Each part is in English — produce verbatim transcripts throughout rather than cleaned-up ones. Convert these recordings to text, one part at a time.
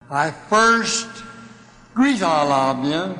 I first greet all of you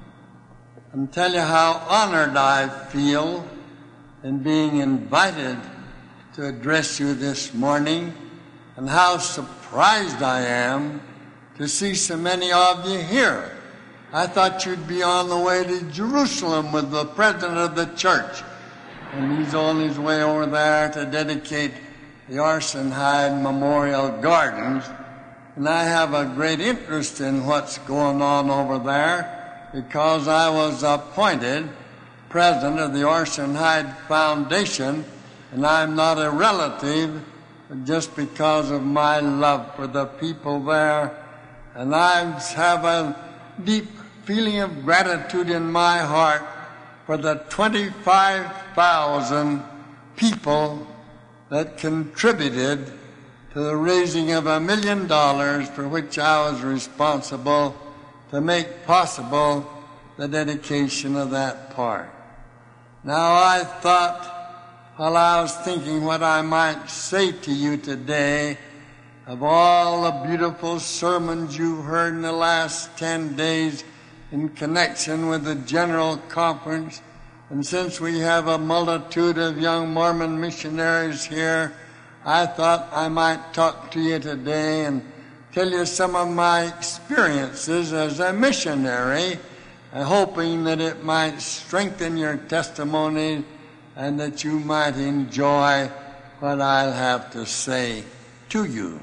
and tell you how honored I feel in being invited to address you this morning, and how surprised I am to see so many of you here. I thought you'd be on the way to Jerusalem with the president of the church, and he's on his way over there to dedicate the Orson Hyde Memorial Gardens. And I have a great interest in what's going on over there because I was appointed president of the Orson Hyde Foundation, and I'm not a relative just because of my love for the people there. And I have a deep feeling of gratitude in my heart for the twenty-five thousand people that contributed to the raising of a million dollars for which I was responsible to make possible the dedication of that park. Now I thought, while I was thinking what I might say to you today, of all the beautiful sermons you've heard in the last ten days in connection with the General Conference, and since we have a multitude of young Mormon missionaries here, I thought I might talk to you today and tell you some of my experiences as a missionary, uh, hoping that it might strengthen your testimony and that you might enjoy what I'll have to say to you.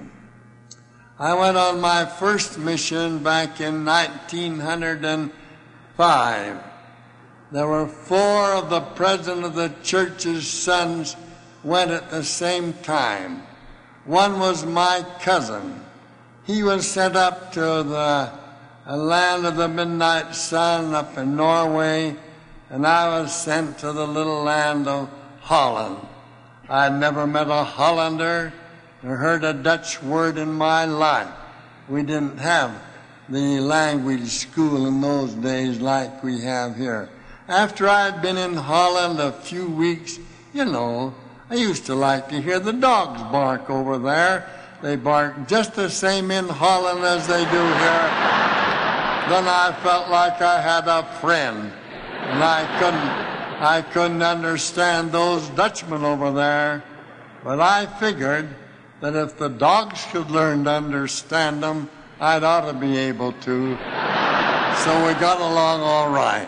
I went on my first mission back in nineteen oh five. There were four of the president of the church's sons went at the same time. One was my cousin. He was sent up to the uh, land of the midnight sun up in Norway, and I was sent to the little land of Holland. I'd never met a Hollander or heard a Dutch word in my life. We didn't have the language school in those days like we have here. After I'd been in Holland a few weeks, you know, I used to like to hear the dogs bark over there. They bark just the same in Holland as they do here. Then I felt like I had a friend, and I couldn't, I couldn't understand those Dutchmen over there. But I figured that if the dogs could learn to understand them, I'd ought to be able to. So we got along all right.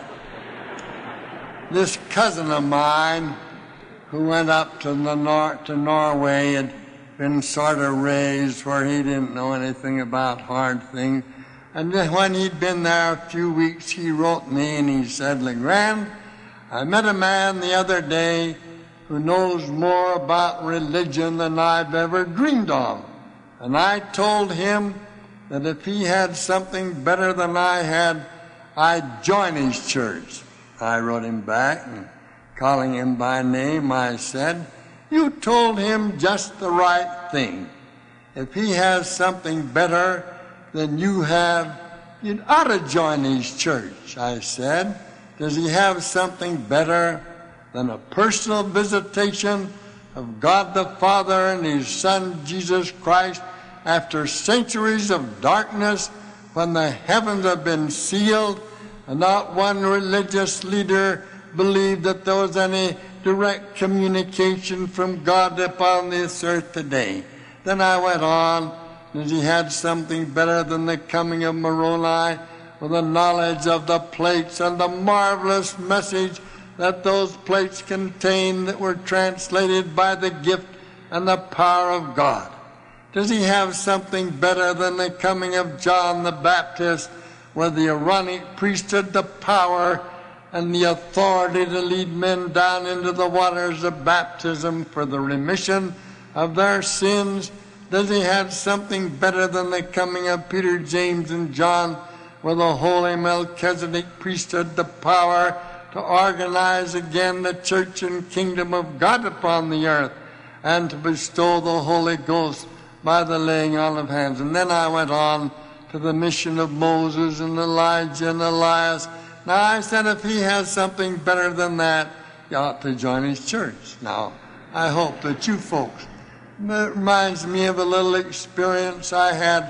This cousin of mine, who went up to the nor- to Norway, had been sort of raised where he didn't know anything about hard things. And then when he'd been there a few weeks, he wrote me and he said, "LeGrand, I met a man the other day who knows more about religion than I've ever dreamed of." And I told him that if he had something better than I had, I'd join his church. I wrote him back, and calling him by name, I said, "You told him just the right thing. If he has something better than you have, you'd ought to join his church." I said, "Does he have something better than a personal visitation of God the Father and his Son Jesus Christ after centuries of darkness, when the heavens have been sealed and not one religious leader believed that there was any direct communication from God upon this earth today?" Then I went on, that he had something better than the coming of Moroni, with the knowledge of the plates and the marvelous message that those plates contained that were translated by the gift and the power of God. Does he have something better than the coming of John the Baptist, with the Aaronic priesthood, the power and the authority to lead men down into the waters of baptism for the remission of their sins? Does he have something better than the coming of Peter, James, and John, with the holy Melchizedek priesthood, the power to organize again the church and kingdom of God upon the earth, and to bestow the Holy Ghost by the laying on of hands?" And then I went on to the mission of Moses and Elijah and Elias. Now I said, if he has something better than that, you ought to join his church. Now, I hope that you folks, it reminds me of a little experience I had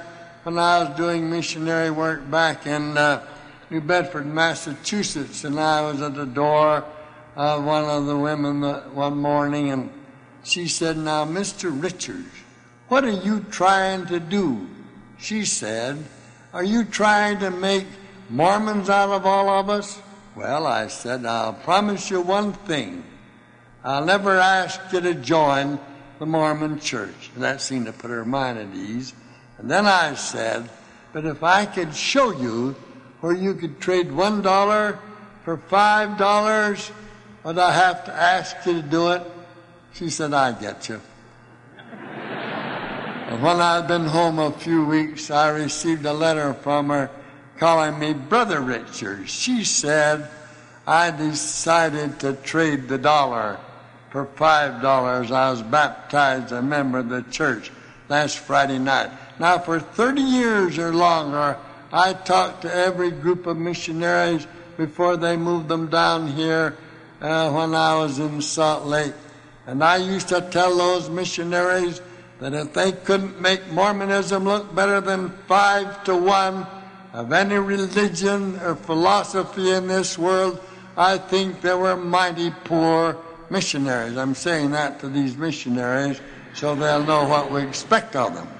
when I was doing missionary work back in uh, New Bedford, Massachusetts, and I was at the door of one of the women one morning, and she said, "Now, Mister Richards, what are you trying to do?" She said, "Are you trying to make Mormons out of all of us?" Well, I said, "I'll promise you one thing. I'll never ask you to join the Mormon church." And that seemed to put her mind at ease. And then I said, "But if I could show you where you could trade one dollar for five dollars, would I have to ask you to do it?" She said, "I get you." And when I'd been home a few weeks, I received a letter from her calling me Brother Richards. She said, "I decided to trade the dollar for five dollars. I was baptized a member of the church last Friday night." Now, for thirty years or longer, I talked to every group of missionaries before they moved them down here uh, when I was in Salt Lake. And I used to tell those missionaries that if they couldn't make Mormonism look better than five to one of any religion or philosophy in this world, I think they were mighty poor missionaries. I'm saying that to these missionaries so they'll know what we expect of them.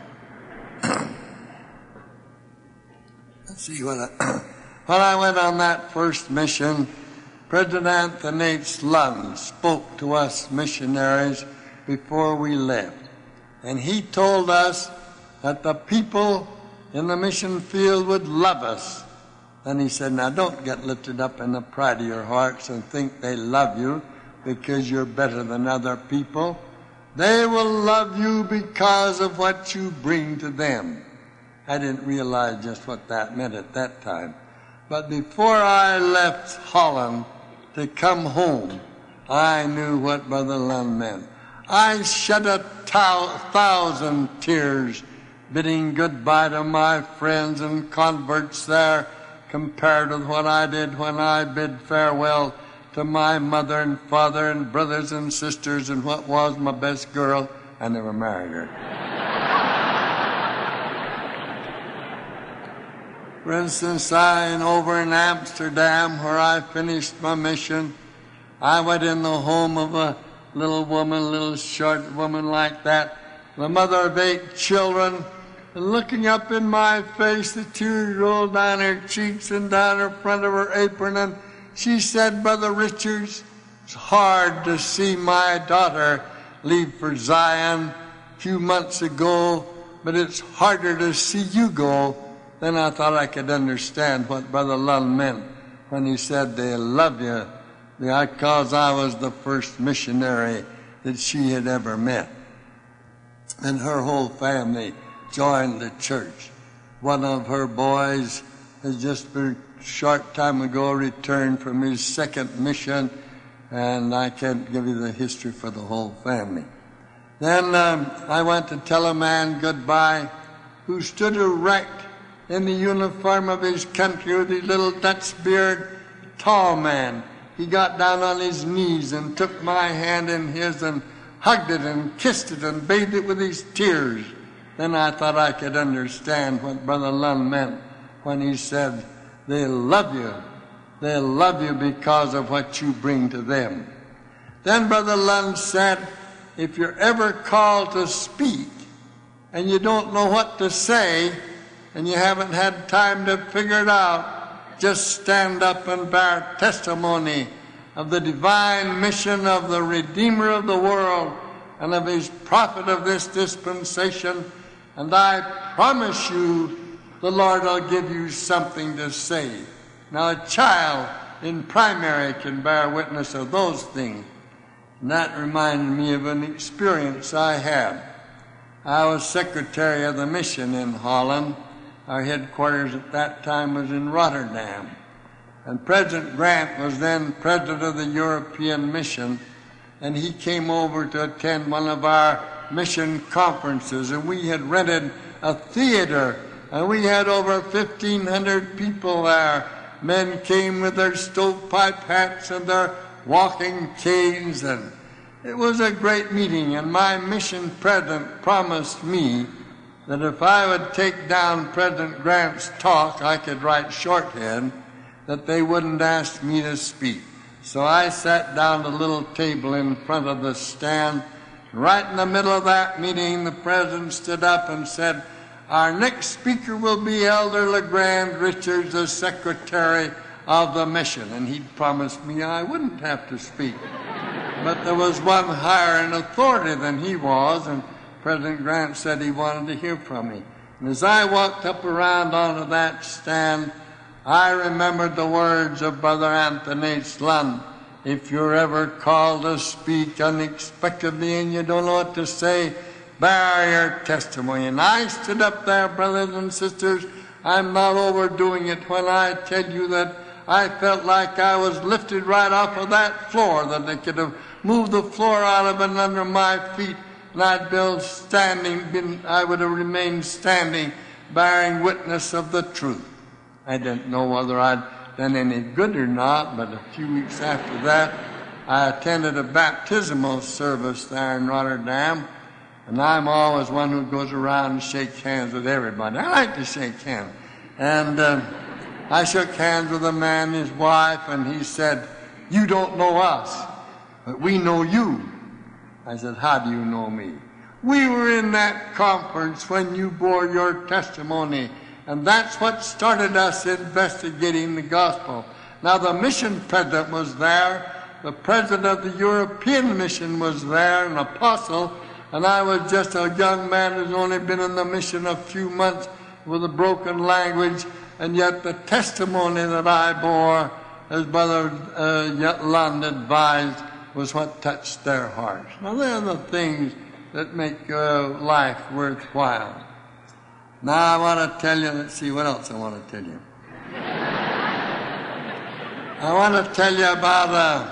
Let's see what I, when I went on that first mission, President Anthony H. Lund spoke to us missionaries before we left. And he told us that the people in the mission field would love us. Then he said, "Now don't get lifted up in the pride of your hearts and think they love you because you're better than other people. They will love you because of what you bring to them." I didn't realize just what that meant at that time. But before I left Holland to come home, I knew what Brother Lund meant. I shed a thousand tears bidding goodbye to my friends and converts there compared with what I did when I bid farewell to my mother and father and brothers and sisters and what was my best girl. I never married her. For instance, I, over in Amsterdam, where I finished my mission, I went in the home of a little woman, little short woman like that, the mother of eight children, and looking up in my face, the tears rolled down her cheeks and down her front of her apron, and she said, "Brother Richards, it's hard to see my daughter leave for Zion a few months ago, but it's harder to see you go." Then I thought I could understand what Brother Lund meant when he said they love you because I was the first missionary that she had ever met. And her whole family joined the church. One of her boys has just a short time ago returned from his second mission, and I can't give you the history for the whole family. Then um, I went to tell a man goodbye who stood erect in the uniform of his country with his little Dutch beard, tall man. He got down on his knees and took my hand in his and hugged it and kissed it and bathed it with his tears. Then I thought I could understand what Brother Lund meant when he said, they love you. They love you because of what you bring to them. Then Brother Lund said, if you're ever called to speak and you don't know what to say and you haven't had time to figure it out, just stand up and bear testimony of the divine mission of the Redeemer of the world and of his prophet of this dispensation, and I promise you the Lord will give you something to say. Now a child in primary can bear witness of those things. And that reminded me of an experience I had. I was secretary of the mission in Holland. Our headquarters at that time was in Rotterdam. And President Grant was then president of the European Mission, and he came over to attend one of our mission conferences, and we had rented a theater, and we had over fifteen hundred people there. Men came with their stovepipe hats and their walking canes, and it was a great meeting, and my mission president promised me that if I would take down President Grant's talk, I could write shorthand, that they wouldn't ask me to speak. So I sat down at a little table in front of the stand. Right in the middle of that meeting, the president stood up and said, "Our next speaker will be Elder LeGrand Richards, the secretary of the mission." And he'd promised me I wouldn't have to speak. But there was one higher in authority than he was, and President Grant said he wanted to hear from me. And as I walked up around onto that stand, I remembered the words of Brother Athanase Lund. If you're ever called to speak unexpectedly and you don't know what to say, bear your testimony. And I stood up there, brothers and sisters. I'm not overdoing it when I tell you that I felt like I was lifted right off of that floor, that they could have moved the floor out of and under my feet, and I'd been standing, been, I would have remained standing, bearing witness of the truth. I didn't know whether I'd done any good or not, but a few weeks after that, I attended a baptismal service there in Rotterdam, and I'm always one who goes around and shakes hands with everybody. I like to shake hands. And uh, I shook hands with a man and his wife, and he said, "You don't know us, but we know you." I said, "How do you know me?" "We were in that conference when you bore your testimony, and that's what started us investigating the gospel." Now, the mission president was there. The president of the European mission was there, an apostle, and I was just a young man who's only been in the mission a few months with a broken language, and yet the testimony that I bore, as Brother uh, Lund advised, was what touched their hearts. Now, they're the things that make uh, life worthwhile. Now, I want to tell you, let's see, what else I want to tell you. I want to tell you about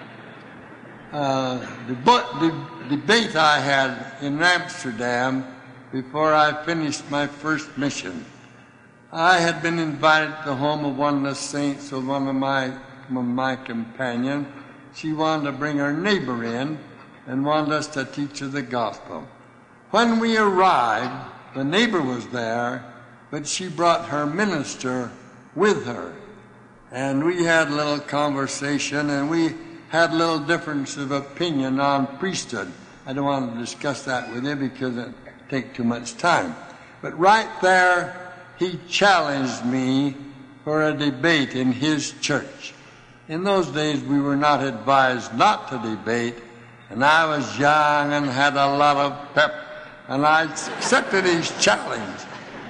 a, a deb- de- debate I had in Amsterdam before I finished my first mission. I had been invited to the home of one of the saints with one of my, one of my companions. She wanted to bring her neighbor in and wanted us to teach her the gospel. When we arrived, the neighbor was there, but she brought her minister with her. And we had a little conversation, and we had a little difference of opinion on priesthood. I don't want to discuss that with you because it would take too much time. But right there, he challenged me for a debate in his church. In those days, we were not advised not to debate, and I was young and had a lot of pep, and I accepted his challenge.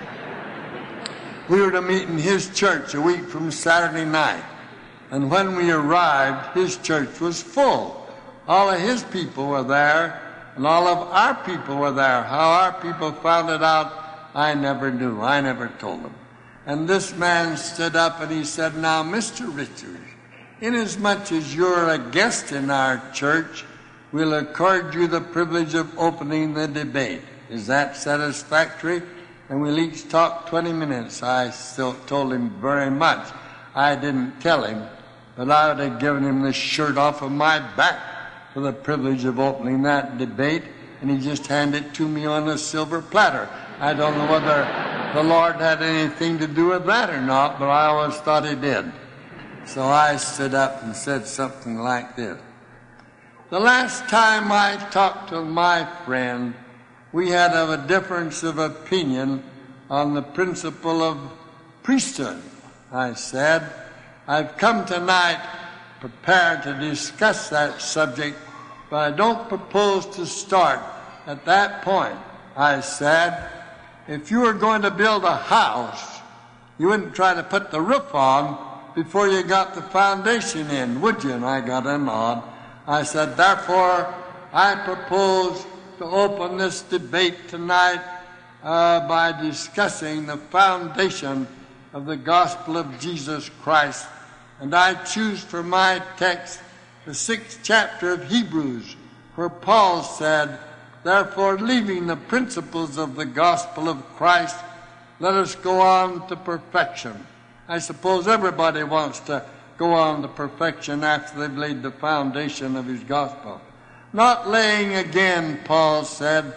We were to meet in his church a week from Saturday night, and when we arrived, his church was full. All of his people were there, and all of our people were there. How our people found it out, I never knew. I never told them. And this man stood up and he said, "Now, Mister Richards, inasmuch as you're a guest in our church, we'll accord you the privilege of opening the debate. Is that satisfactory?" And we'll each talk twenty minutes. I still told him very much. I didn't tell him, but I would have given him the shirt off of my back for the privilege of opening that debate, and he just handed it to me on a silver platter. I don't know whether the Lord had anything to do with that or not, but I always thought he did. So I stood up and said something like this. "The last time I talked to my friend, we had a difference of opinion on the principle of priesthood. I said, I've come tonight prepared to discuss that subject, but I don't propose to start at that point. I said, if you were going to build a house, you wouldn't try to put the roof on before you got the foundation in, would you?" And I got a nod. I said, therefore, I propose to open this debate tonight uh, by discussing the foundation of the gospel of Jesus Christ. And I choose for my text the sixth chapter of Hebrews, where Paul said, therefore, leaving the principles of the gospel of Christ, let us go on to perfection. I suppose everybody wants to go on to perfection after they've laid the foundation of his gospel. Not laying again, Paul said,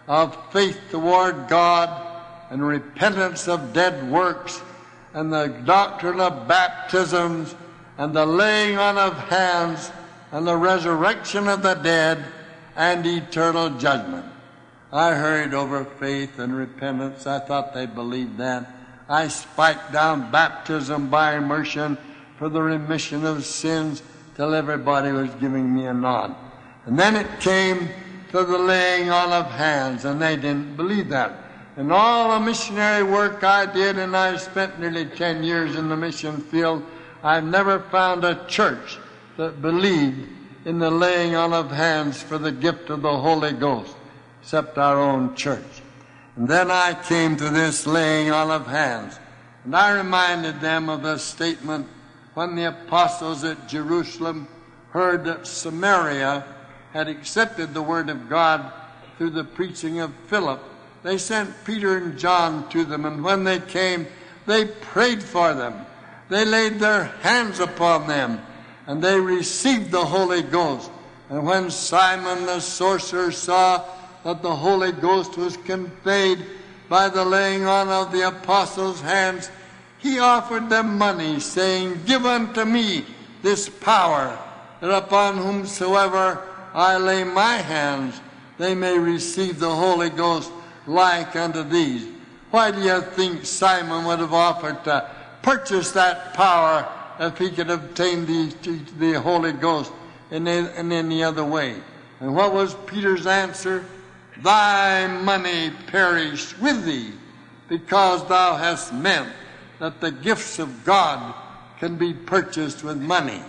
of faith toward God and repentance of dead works and the doctrine of baptisms and the laying on of hands and the resurrection of the dead and eternal judgment. I hurried over faith and repentance. I thought they believed that. I spiked down baptism by immersion for the remission of sins till everybody was giving me a nod. And then it came to the laying on of hands, and they didn't believe that. And all the missionary work I did, and I spent nearly ten years in the mission field, I've never found a church that believed in the laying on of hands for the gift of the Holy Ghost, except our own church. And then I came to this laying on of hands, and I reminded them of the statement when the apostles at Jerusalem heard that Samaria had accepted the word of God through the preaching of Philip. They sent Peter and John to them, and when they came, they prayed for them. They laid their hands upon them, and they received the Holy Ghost. And when Simon the sorcerer saw that the Holy Ghost was conveyed by the laying on of the apostles' hands, he offered them money, saying, "Give unto me this power, that upon whomsoever I lay my hands, they may receive the Holy Ghost like unto these." Why do you think Simon would have offered to purchase that power if he could obtain the, the Holy Ghost in, in any other way? And what was Peter's answer? "Thy money perish with thee, because thou hast meant that the gifts of God can be purchased with money."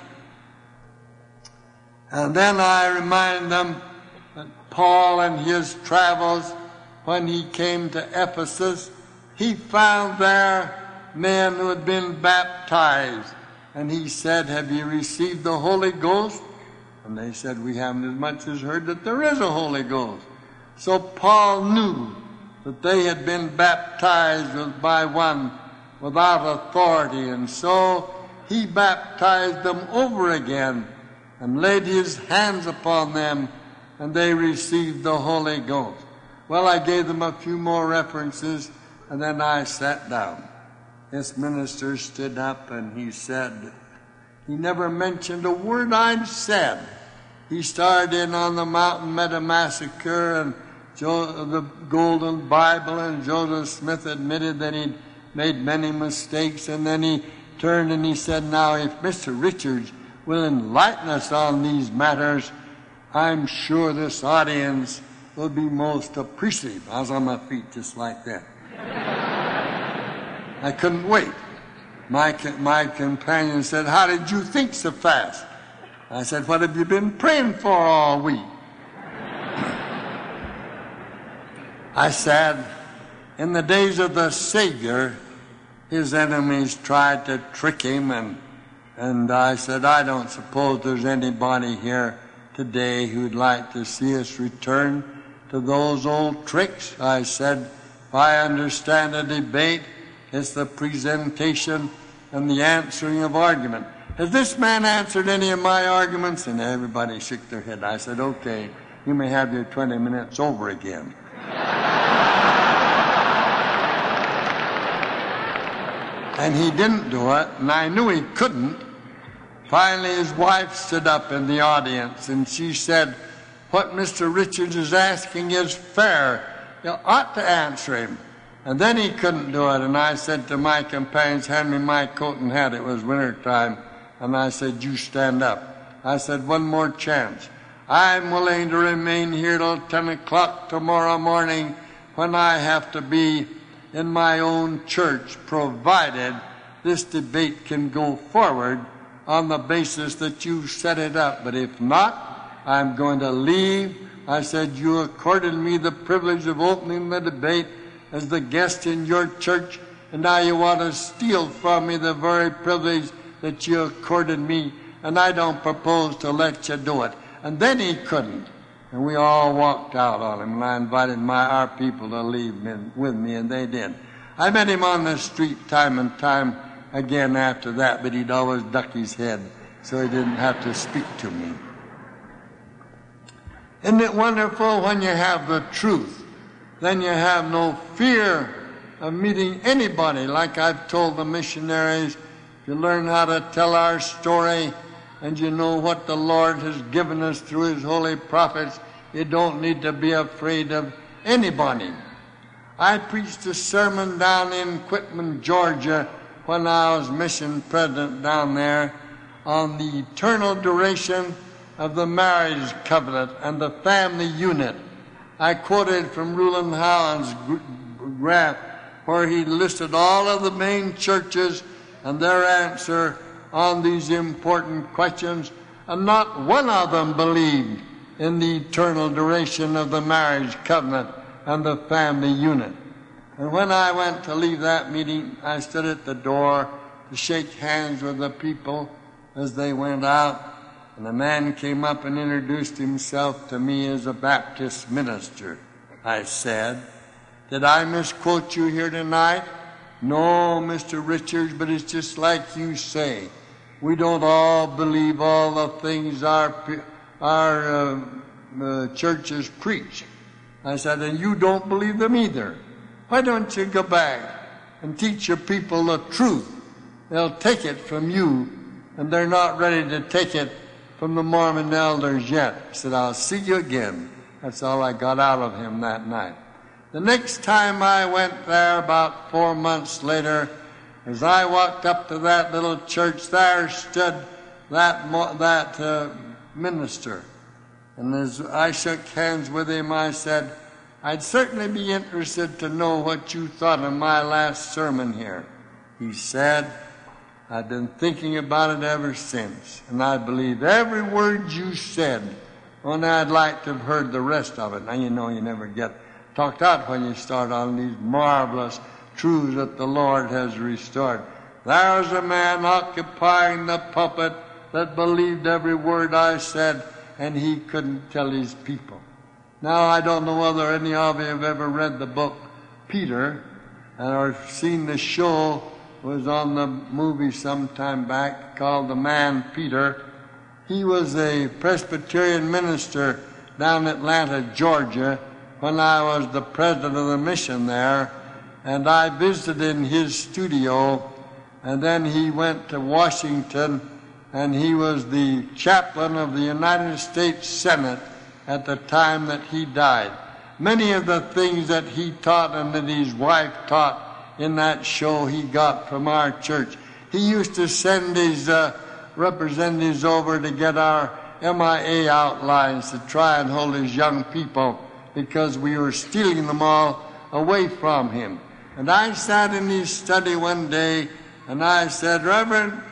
And then I remind them that Paul in his travels, when he came to Ephesus, he found there men who had been baptized. And he said, "Have you received the Holy Ghost?" And they said, "We haven't as much as heard that there is a Holy Ghost." So Paul knew that they had been baptized by one without authority, and so he baptized them over again and laid his hands upon them, and they received the Holy Ghost. Well, I gave them a few more references, and then I sat down. This minister stood up and he said, he never mentioned a word I'd said. He started in on the Mountain Meadow Massacre and Jo- the Golden Bible, and Joseph Smith admitted that he'd made many mistakes, and then he turned and he said, "Now, if Mister Richards will enlighten us on these matters, I'm sure this audience will be most appreciative." I was on my feet just like that. I couldn't wait. My, my companion said, "How did you think so fast?" I said, "What have you been praying for all week?" I said, in the days of the Savior, his enemies tried to trick him, and and I said, "I don't suppose there's anybody here today who'd like to see us return to those old tricks." I said, "If I understand a debate, it's the presentation and the answering of argument. Has this man answered any of my arguments?" And everybody shook their head. I said, "Okay, you may have your twenty minutes over again." And he didn't do it, and I knew he couldn't. Finally, his wife stood up in the audience, and she said, "What Mister Richards is asking is fair. You ought to answer him." And then he couldn't do it, and I said to my companions, "Hand me my coat and hat." It was winter time, and I said, "You stand up." I said, "One more chance. I'm willing to remain here till ten o'clock tomorrow morning when I have to be in my own church, provided this debate can go forward on the basis that you set it up. But if not, I'm going to leave." I said, "You accorded me the privilege of opening the debate as the guest in your church, and now you want to steal from me the very privilege that you accorded me, and I don't propose to let you do it." And then he couldn't. And we all walked out on him, and I invited my our people to leave with me, and they did. I met him on the street time and time again after that, but he'd always duck his head, so he didn't have to speak to me. Isn't it wonderful when you have the truth then you have no fear of meeting anybody. Like I've told the missionaries, if you learn how to tell our story and you know what the Lord has given us through His holy prophets, you don't need to be afraid of anybody. I preached a sermon down in Quitman, Georgia, when I was mission president down there, on the eternal duration of the marriage covenant and the family unit. I quoted from Reuland Howland's graph where he listed all of the main churches and their answer on these important questions, and not one of them believed in the eternal duration of the marriage covenant and the family unit. And when I went to leave that meeting, I stood at the door to shake hands with the people as they went out, and a man came up and introduced himself to me as a Baptist minister. I said, "Did I misquote you here tonight?" "No, Mister Richards, but it's just like you say. We don't all believe all the things our, our uh, uh, churches preach." I said, "And you don't believe them either. Why don't you go back and teach your people the truth? They'll take it from you, and they're not ready to take it from the Mormon elders yet." I said, "I'll see you again." That's all I got out of him that night. The next time I went there, about four months later, as I walked up to that little church, there stood that, that uh, minister. And as I shook hands with him, I said, "I'd certainly be interested to know what you thought of my last sermon here." He said, "I've been thinking about it ever since, and I believe every word you said, only I'd like to have heard the rest of it." Now, you know you never get talked out when you start on these marvelous truths that the Lord has restored. There's a man occupying the pulpit that believed every word I said, and he couldn't tell his people. Now, I don't know whether any of you have ever read the book Peter, or seen the show. It was on the movie some time back called The Man Peter. He was a Presbyterian minister down in Atlanta, Georgia, when I was the president of the mission there, and I visited in his studio, and then he went to Washington, and he was the chaplain of the United States Senate at the time that he died. Many of the things that he taught and that his wife taught in that show he got from our church. He used to send his uh, representatives over to get our M I A outlines to try and hold his young people, because we were stealing them all away from him. And I sat in his study one day, and I said, "Reverend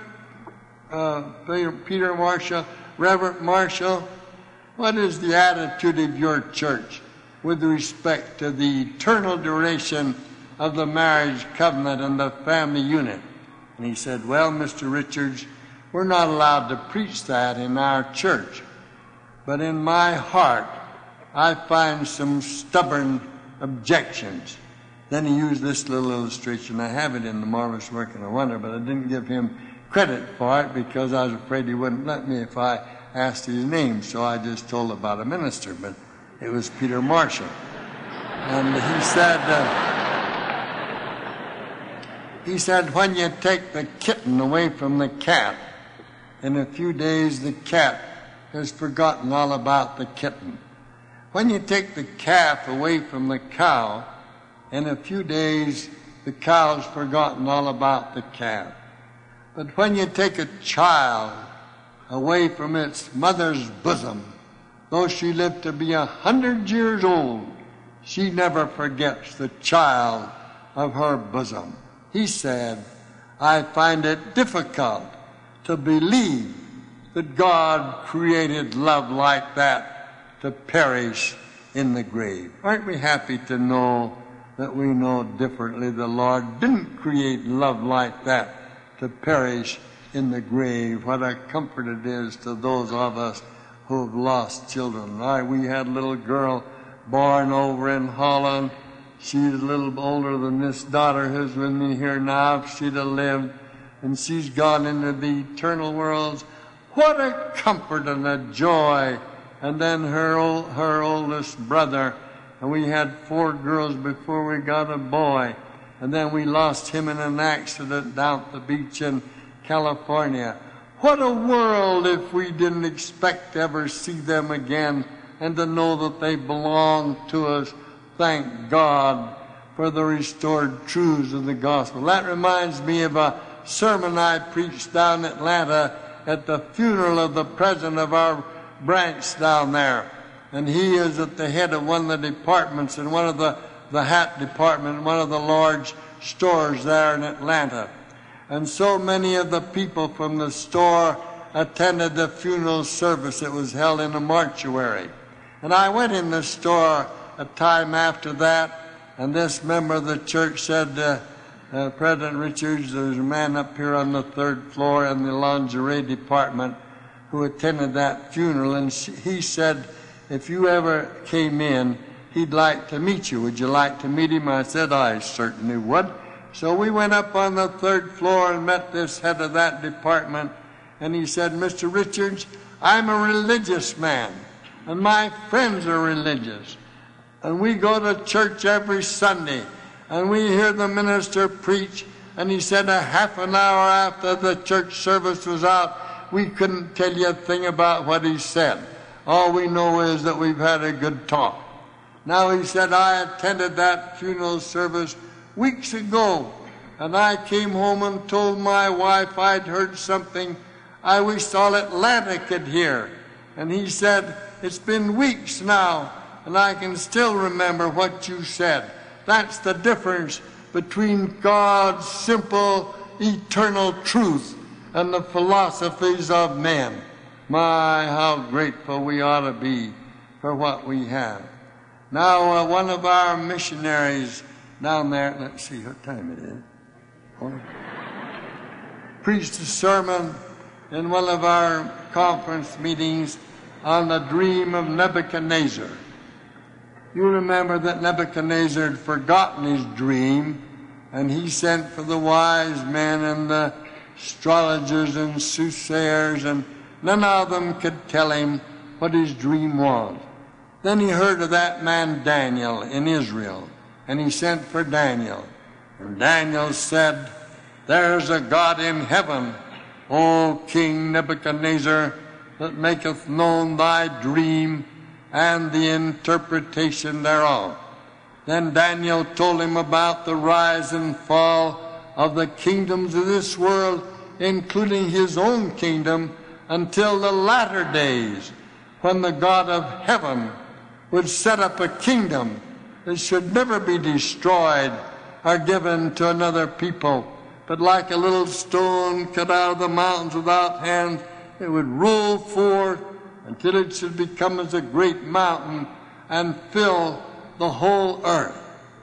uh, Peter Marshall, Reverend Marshall, what is the attitude of your church with respect to the eternal duration of the marriage covenant and the family unit?" And he said, "Well, Mister Richards, we're not allowed to preach that in our church. But in my heart, I find some stubborn objections." Then he used this little illustration. I have it in the Marvelous Work of Wonder, but I didn't give him credit for it because I was afraid he wouldn't let me if I asked his name. So I just told about a minister, but it was Peter Marshall. And he said, uh, he said, "When you take the kitten away from the cat, in a few days the cat has forgotten all about the kitten. When you take the calf away from the cow, in a few days the cow's forgotten all about the calf. But when you take a child away from its mother's bosom, though she lived to be a hundred years old, she never forgets the child of her bosom." He said, "I find it difficult to believe that God created love like that to perish in the grave." Aren't we happy to know that we know differently? The Lord didn't create love like that to perish in the grave. What a comfort it is to those of us who have lost children. I, we had a little girl born over in Holland. She's a little older than this daughter who's with me here now. If she'd have lived, and she's gone into the eternal worlds. What a comfort and a joy. And then her old, her oldest brother And we had four girls before we got a boy. And then we lost him in an accident down at the beach in California. What a world if we didn't expect to ever see them again and to know that they belong to us. Thank God for the restored truths of the gospel. That reminds me of a sermon I preached down in Atlanta at the funeral of the president of our branch down there. And he is at the head of one of the departments in one of the, the hat department, one of the large stores there in Atlanta. And so many of the people from the store attended the funeral service that was held in a mortuary. And I went in the store a time after that, and this member of the church said, uh, uh, President Richards, there's a man up here on the third floor in the lingerie department who attended that funeral, and he said, if you ever came in, he'd like to meet you. Would you like to meet him? I said, I certainly would. So we went up on the third floor and met this head of that department, and he said, Mister Richards, I'm a religious man, and my friends are religious, and we go to church every Sunday, and we hear the minister preach, and he said a half an hour after the church service was out, we couldn't tell you a thing about what he said. All we know is that we've had a good talk. Now he said, I attended that funeral service weeks ago, and I came home and told my wife I'd heard something I wished all Atlanta could hear. And he said, it's been weeks now, and I can still remember what you said. That's the difference between God's simple, eternal truth and the philosophies of men. My, how grateful we ought to be for what we have. Now, uh, one of our missionaries down there, let's see what time it is, oh, preached a sermon in one of our conference meetings on the dream of Nebuchadnezzar. You remember that Nebuchadnezzar had forgotten his dream, and he sent for the wise men and the astrologers and soothsayers, and none of them could tell him what his dream was. Then he heard of that man Daniel in Israel, and he sent for Daniel. And Daniel said, there's a God in heaven, O King Nebuchadnezzar, that maketh known thy dream and the interpretation thereof. Then Daniel told him about the rise and fall of the kingdoms of this world, including his own kingdom, until the latter days, when the God of heaven would set up a kingdom that should never be destroyed or given to another people, but like a little stone cut out of the mountains without hands, it would roll forth until it should become as a great mountain and fill the whole earth.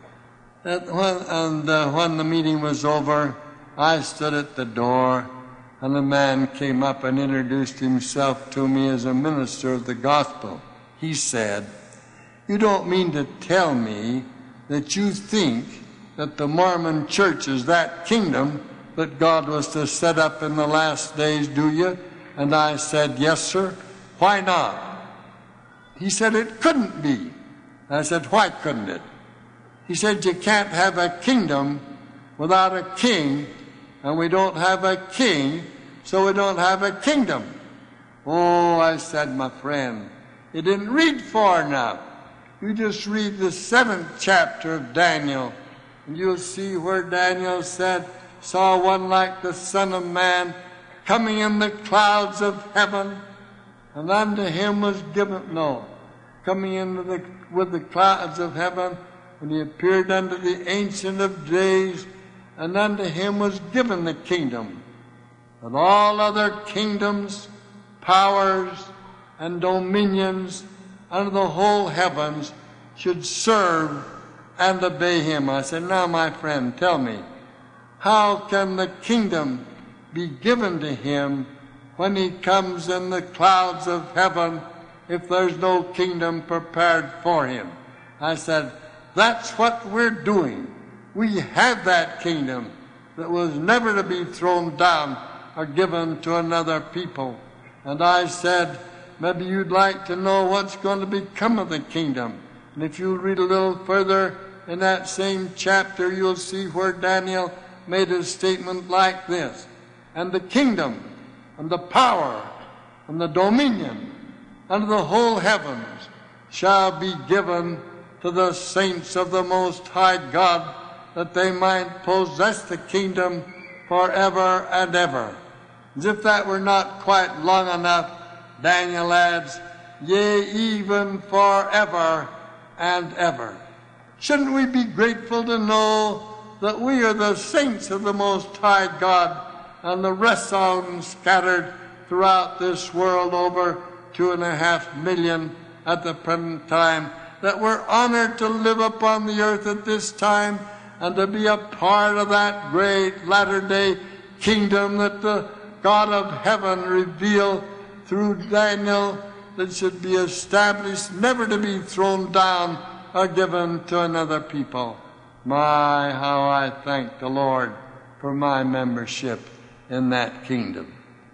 And when, and, uh, when the meeting was over, I stood at the door, and a man came up and introduced himself to me as a minister of the gospel. He said, you don't mean to tell me that you think that the Mormon church is that kingdom that God was to set up in the last days, do you? And I said, yes, sir. Why not? He said, it couldn't be. I said, why couldn't it? He said, you can't have a kingdom without a king, and we don't have a king, so we don't have a kingdom. Oh, I said, my friend, you didn't read far enough. You just read the seventh chapter of Daniel, and you'll see where Daniel said, saw one like the Son of Man coming in the clouds of heaven, and unto him was given, no, coming into the, with the clouds of heaven, and he appeared unto the Ancient of Days, and unto him was given the kingdom, that all other kingdoms, powers, and dominions under the whole heavens should serve and obey him. I said, now, my friend, tell me, how can the kingdom be given to him when he comes in the clouds of heaven if there's no kingdom prepared for him? I said, that's what we're doing. We have that kingdom that was never to be thrown down or given to another people. And I said, maybe you'd like to know what's going to become of the kingdom. And if you read a little further in that same chapter, you'll see where Daniel made a statement like this: "And the kingdom, and the power, and the dominion, and the whole heavens shall be given to the saints of the Most High God, that they might possess the kingdom forever and ever." As if that were not quite long enough, Daniel adds, "Yea, even forever and ever." Shouldn't we be grateful to know that we are the saints of the Most High God, and the rest of them scattered throughout this world, over two and a half million at the present time, that we're honored to live upon the earth at this time and to be a part of that great latter-day kingdom that the God of heaven revealed through Daniel, that should be established, never to be thrown down or given to another people. My, how I thank the Lord for my membership in that kingdom.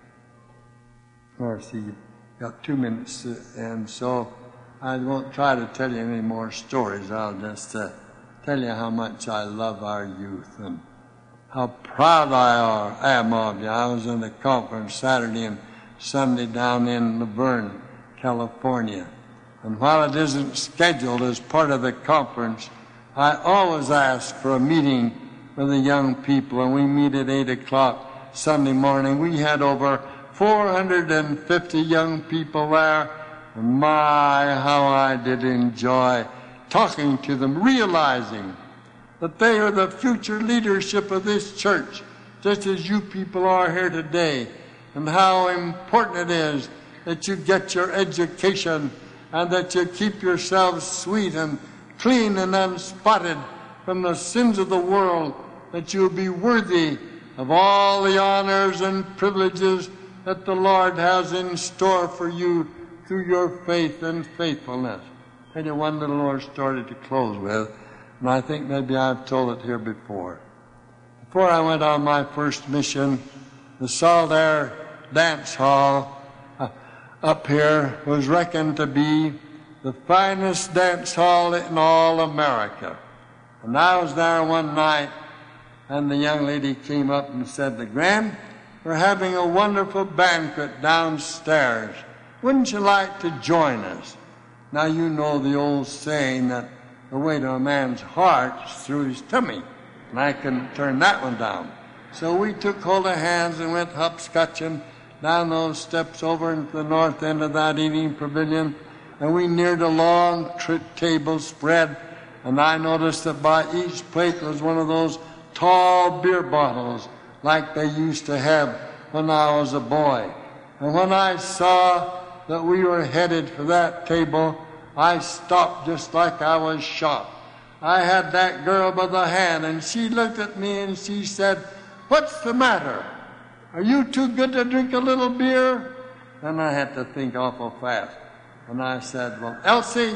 Of course, you've got two minutes, to, and so I won't try to tell you any more stories. I'll just uh, tell you how much I love our youth and how proud I are, am of you. I was in a conference Saturday and Sunday down in Laverne, California. And while it isn't scheduled as part of the conference, I always ask for a meeting with the young people, and we meet at eight o'clock Sunday morning. We had over four hundred fifty young people there, and my, how I did enjoy talking to them, realizing that they are the future leadership of this church, just as you people are here today, and how important it is that you get your education and that you keep yourselves sweet and clean and unspotted from the sins of the world, that you'll be worthy of all the honors and privileges that the Lord has in store for you through your faith and faithfulness. I'll tell you one little more story to close with, and I think maybe I've told it here before. Before I went on my first mission, the Salt Air Dance Hall uh, up here was reckoned to be the finest dance hall in all America. And I was there one night, and the young lady came up and said, "The Graham, we're having a wonderful banquet downstairs. Wouldn't you like to join us?" Now you know the old saying that the way to a man's heart is through his tummy, and I couldn't turn that one down. So we took hold of hands and went hopscotching down those steps over into the north end of that eating pavilion, and we neared a long tr- table spread, and I noticed that by each plate was one of those tall beer bottles like they used to have when I was a boy. And when I saw that we were headed for that table, I stopped just like I was shot. I had that girl by the hand, and she looked at me and she said, "What's the matter? Are you too good to drink a little beer?" Then I had to think awful fast. And I said, "Well, Elsie,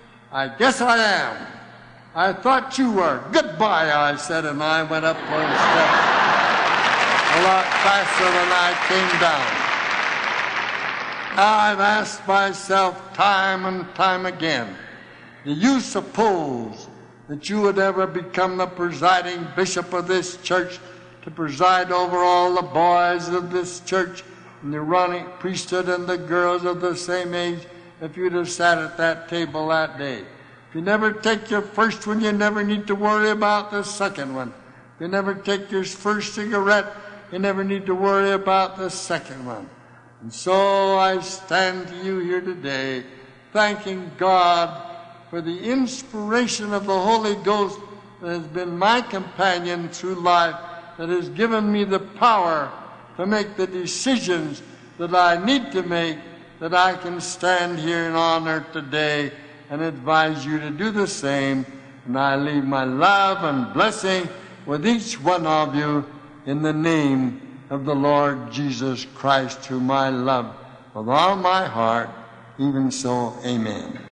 I guess I am. I thought you were. Goodbye," I said, and I went up those steps a lot faster than I came down. Now I've asked myself time and time again, do you suppose that you would ever become the presiding bishop of this church, to preside over all the boys of this church and the Aaronic priesthood and the girls of the same age, if you'd have sat at that table that day? If you never take your first one, you never need to worry about the second one. If you never take your first cigarette, you never need to worry about the second one. And so I stand to you here today, thanking God for the inspiration of the Holy Ghost that has been my companion through life, that has given me the power to make the decisions that I need to make, that I can stand here in honor today and advise you to do the same. And I leave my love and blessing with each one of you in the name of the Lord Jesus Christ, whom I love with all my heart. Even so, amen.